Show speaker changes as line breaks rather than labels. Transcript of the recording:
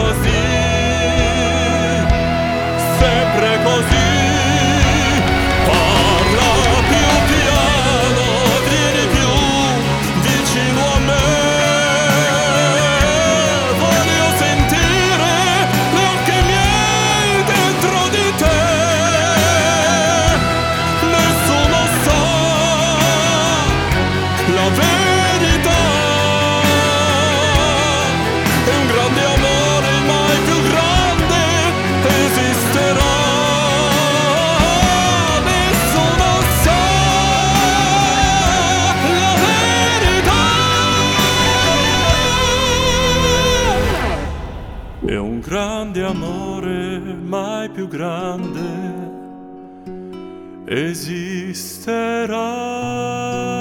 così, sempre così. Parla più piano, vieni più vicino a me. Voglio sentire gli occhi miei dentro di te. Nessuno sa la verità. È un grande amore, mai più grande esisterà. Nessuno sa la verità. È un grande amore, mai più grande esisterà.